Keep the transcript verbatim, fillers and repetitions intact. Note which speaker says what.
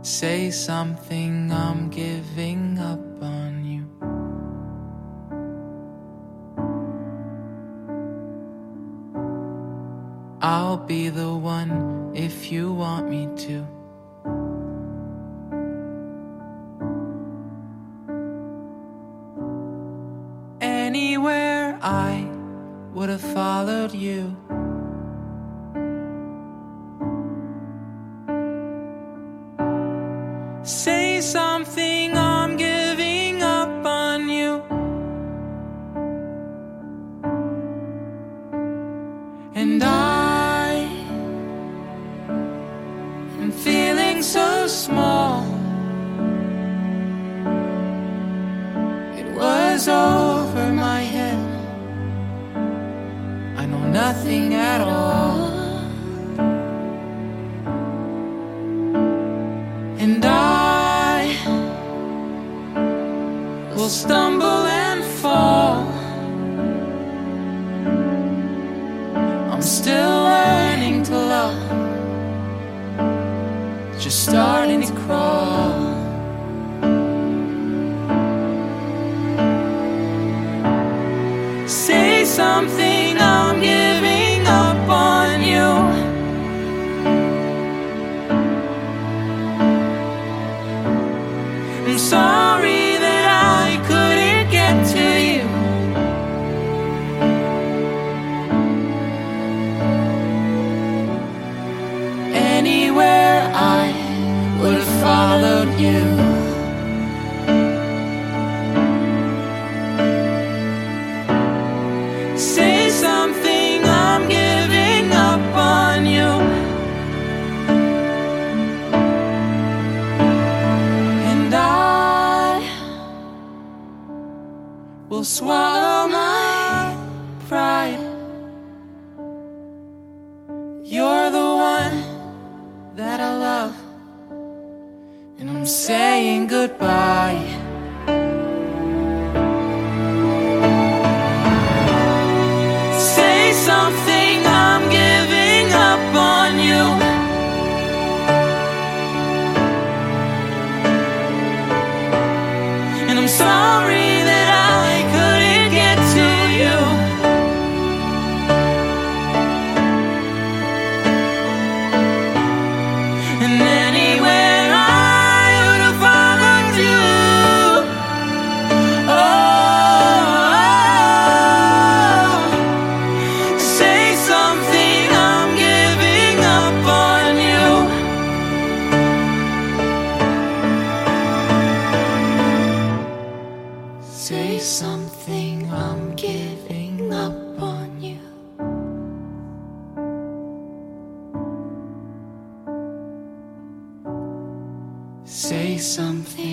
Speaker 1: Say something, I'm giving up on you. I'll be the one if you want me to. Anywhere I would have followed you. Say something, I'm giving up on you. And I am feeling so small. It was over my head. I know nothing at all. And I will stumble and fall. I'm still learning to love, just starting to crawl. Say something, I'm giving up on you. I'm sorry that I couldn't get to you. Anywhere I would have followed you. Say something, I'm giving up on you. Will swallow my pride. You're the one that I love, and I'm saying goodbye. Say something, I'm giving up on you. And I'm sorry that I couldn't get to you. And anywhere I would have followed you. Oh, say something, I'm giving up on you. Say something, I'm giving up on you. Say something.